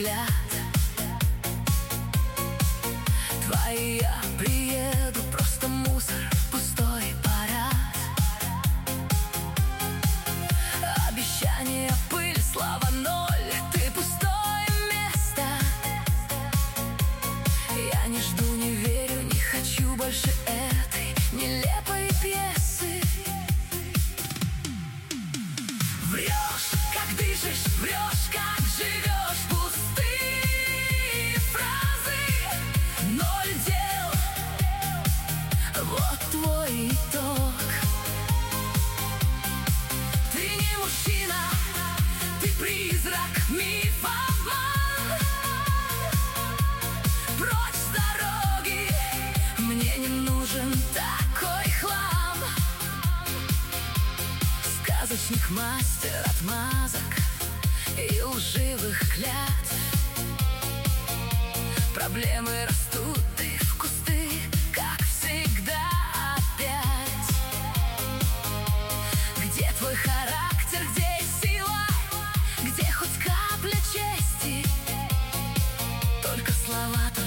взгляд твои я приеду, просто мусор, пустой парад. Обещания пыль, слова ноль, ты пустое место. Я не жду, не верю, не хочу больше этой нелепой пьесы. Врешь, как дышишь, врешь, как живешь, пустые фразы, ноль дел. Вот твой итог. Ты не мужчина, ты призрак, миф, обман. Прочь с дороги, мне не нужен такой хлам. Сказочник, мастер отмазок и лживых клятв. Проблемы растут и в кусты, как всегда опять. Где твой характер, где сила, где хоть капля чести? Только слова.